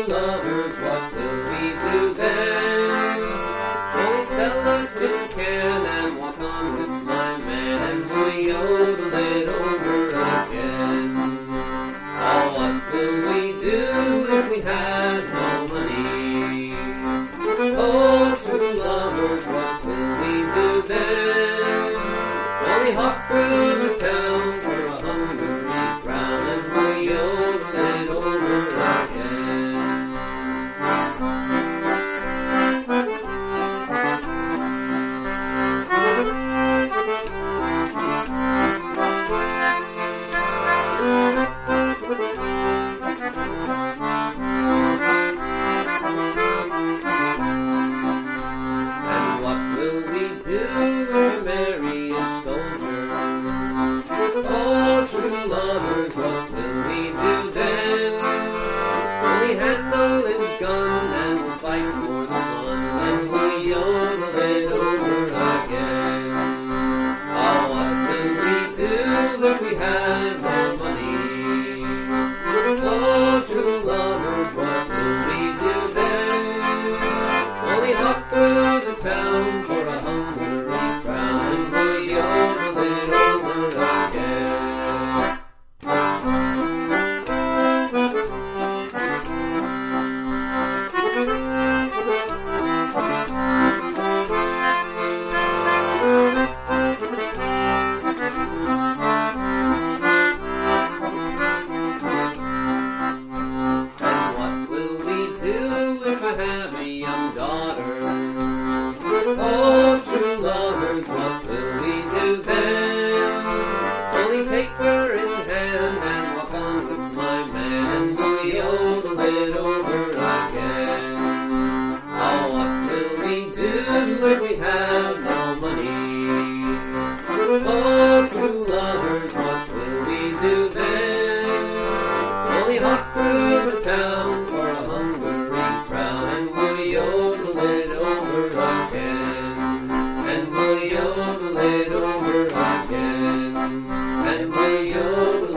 lovers, what will we do then? We'll sell a tin can and walk on with my man, and we'll yodel it over again. Oh, what will we do if we had no money? Oh, true lovers, what will we do then? Well, we hop through the town for a hungry crown, and we'll yodel it over again. And what will we do when we marry a soldier? Oh, true lovers, what will we do then? Will we handle his gun and we'll fight for the fun, and we'll yodel it over again? Oh, what will we do if we had no money? Oh, true lovers, what will we do then? Well, we hop through the town for a hungry crown, and we'll yodel it over again. And what will we do if I have a young daughter? Oh, true lovers, what will we do then? Only take her in hand and walk on with my man, and we'll yodel it over again. Oh, what will we do if we have no money? Oh, true lovers, what will we do then? Only hop through the town for a hungry crown, and we'll yodel it over again. And we'll yodel it over again. And we'll yodel